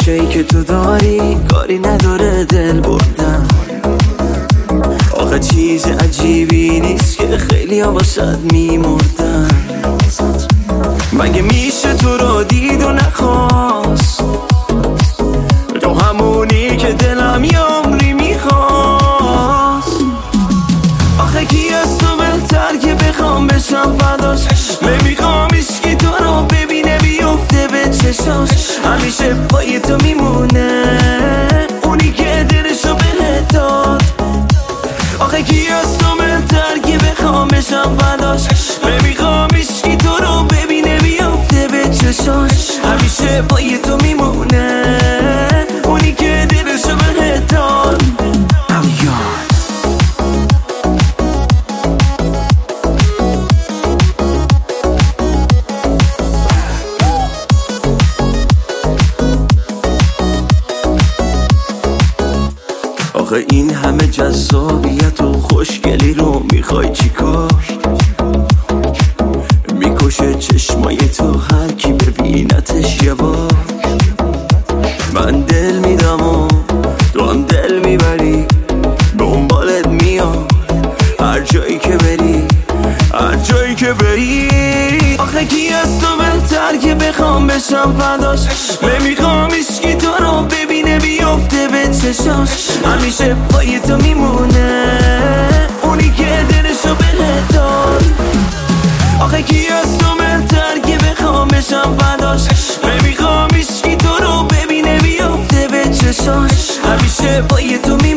نقشه‌ای که تو داری کاری نداره دل بردن. آخه چیز عجیبی نیست که خیلی ها واسد میمردن. مگه میشه تو رو دید و نخواست، تو همونی که دلم یه عمری میخواست. آخه کی از تو بهتر که بخوام بشم فداش، نمیخوام عشقی تو رو ببینه بیفته به چشاش. همیشه پای تو میمونه اونی که دلشو بهت داد. آخه کی از تو بهتر که بخوام بشم فداش، نمیخوام عشقی تو رو ببینه بیفته به چشاش. همیشه پای تو میمونه اونی که دلشو بهت داد. آخه این همه جذابیت و خوشگلی رو میخوای چیکار؟ میکشه چشمای تو هر کی ببینتش یه بار. من دل میدم و تو هم دل میبری، دنبالت میام هر جایی که بری، هر جایی که بری. آخه کی از تو بهتر که بخوام بشم فداش، نمیخوام عشقی تو رو ببینه بیفته به چشاش. همیشه پای تو میمونه اونی که دلشو بهت داد. آخه کی از تو بهتر که بخوام بشم فداش، نمیخوام عشقی تو رو ببینه بیفته به چشاش. همیشه پای تو